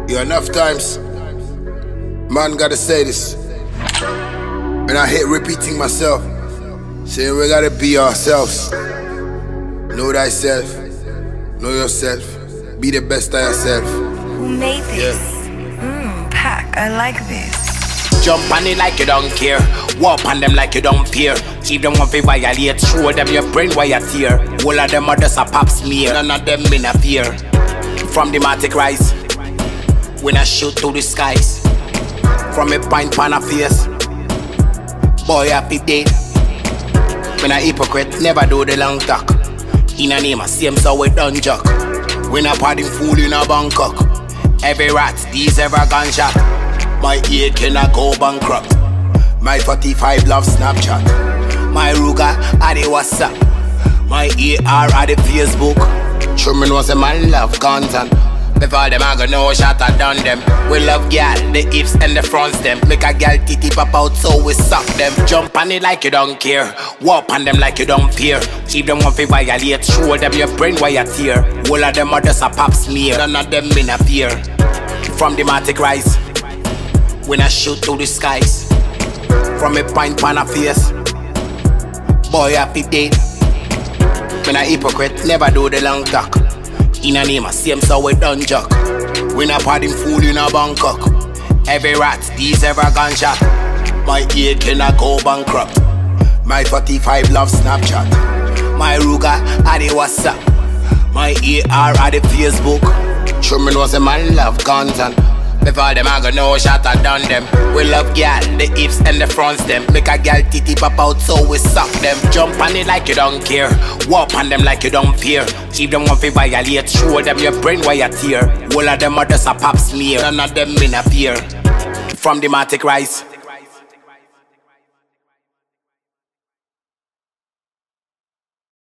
Yeah, enough times, man gotta say this. And I hate repeating myself, saying we gotta be ourselves. Know thyself, know yourself, be the best of yourself. Who made this? Pack, I like this. Jump on it like you don't care. Walk on them like you don't fear. Keep them one fi violate. Show them your brain while you tear. All of them are just a pop smear. None of them in a fear. From the Matic rise, when I shoot through the skies. From a pint pan a face, boy happy day. When a hypocrite never do the long talk. In a name a same so we done jock. When a party fool in a Bangkok. Every rat, these ever gunshot. My ear cannot go bankrupt. My 45 love Snapchat. My Ruger at the WhatsApp. My AR at the Facebook. Truman was a man love content. Before them I go know shot I done them. We love gal, the ifs and the fronts them. Make a gal titty pop out so we suck them. Jump on it like you don't care. Walk on them like you don't fear. Keep them one fi violate. Show them your brain while you tear. All of them are just a pop smear. None of them in a fear. From the Matic rise, when I shoot through the skies. From a pint pan a face, boy happy day. When a hypocrite never do the long talk. In a name a same so we done jock. When a party fool in a Bangkok. Every rat, these ever gunshot. My ear cannot go bankrupt. My 45 love Snapchat. My Ruger at the WhatsApp. My AR at the Facebook. Truman was a man love content. Before them I go know shot I done them. We love gal, the ifs and the fronts them. Make a gal titty pop out so we suck them. Jump on it like you don't care. Walk on them like you don't fear. Keep them one fi violate. Show them your brain while you tear. All of them are just a pop smear. None of them in a fear. From the Matic rise,